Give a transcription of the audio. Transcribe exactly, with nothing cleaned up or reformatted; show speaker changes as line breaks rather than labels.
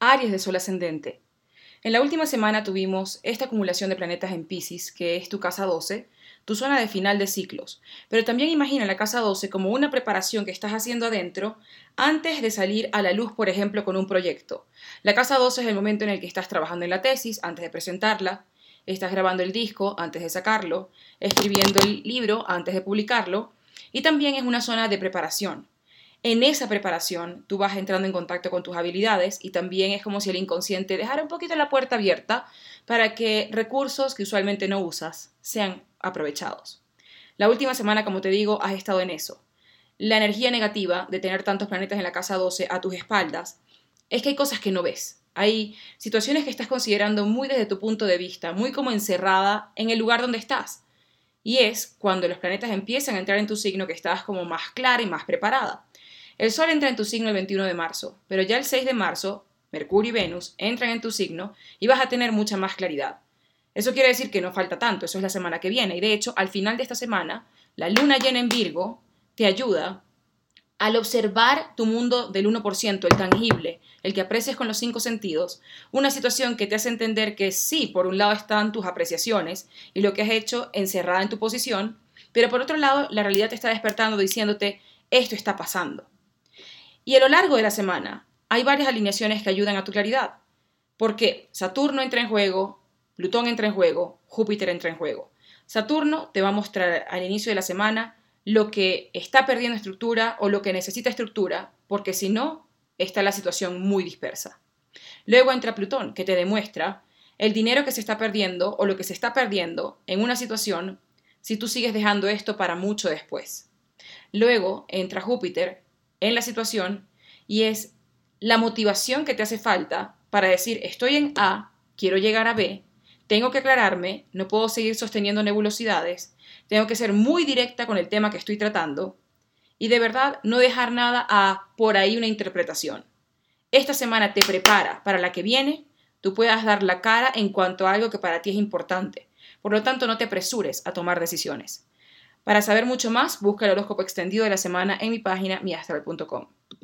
Aries de Sol ascendente. En la última semana tuvimos esta acumulación de planetas en Piscis, que es tu casa doce, tu zona de final de ciclos. Pero también imagina la casa doce como una preparación que estás haciendo adentro antes de salir a la luz, por ejemplo, con un proyecto. La casa doce es el momento en el que estás trabajando en la tesis antes de presentarla, estás grabando el disco antes de sacarlo, escribiendo el libro antes de publicarlo, y también es una zona de preparación. En esa preparación tú vas entrando en contacto con tus habilidades y también es como si el inconsciente dejara un poquito la puerta abierta para que recursos que usualmente no usas sean aprovechados. La última semana, como te digo, has estado en eso. La energía negativa de tener tantos planetas en la casa doce a tus espaldas es que hay cosas que no ves. Hay situaciones que estás considerando muy desde tu punto de vista, muy como encerrada en el lugar donde estás. Y es cuando los planetas empiezan a entrar en tu signo que estás como más clara y más preparada. El Sol entra en tu signo el veintiuno de marzo, pero ya el seis de marzo, Mercurio y Venus entran en tu signo y vas a tener mucha más claridad. Eso quiere decir que no falta tanto, eso es la semana que viene. Y de hecho, al final de esta semana, la luna llena en Virgo te ayuda al observar tu mundo del uno por ciento, el tangible, el que aprecias con los cinco sentidos, una situación que te hace entender que sí, por un lado están tus apreciaciones y lo que has hecho encerrada en tu posición, pero por otro lado, la realidad te está despertando diciéndote, esto está pasando. Y a lo largo de la semana hay varias alineaciones que ayudan a tu claridad. Porque Saturno entra en juego, Plutón entra en juego, Júpiter entra en juego. Saturno te va a mostrar al inicio de la semana lo que está perdiendo estructura o lo que necesita estructura, porque si no, está la situación muy dispersa. Luego entra Plutón, que te demuestra el dinero que se está perdiendo o lo que se está perdiendo en una situación si tú sigues dejando esto para mucho después. Luego entra Júpiter en la situación y es la motivación que te hace falta para decir estoy en A, quiero llegar a B, tengo que aclararme, no puedo seguir sosteniendo nebulosidades, tengo que ser muy directa con el tema que estoy tratando y de verdad no dejar nada a por ahí una interpretación. Esta semana te prepara para la que viene, tú puedas dar la cara en cuanto a algo que para ti es importante. Por lo tanto, no te apresures a tomar decisiones. Para saber mucho más, busca el horóscopo extendido de la semana en mi página mi astral punto com.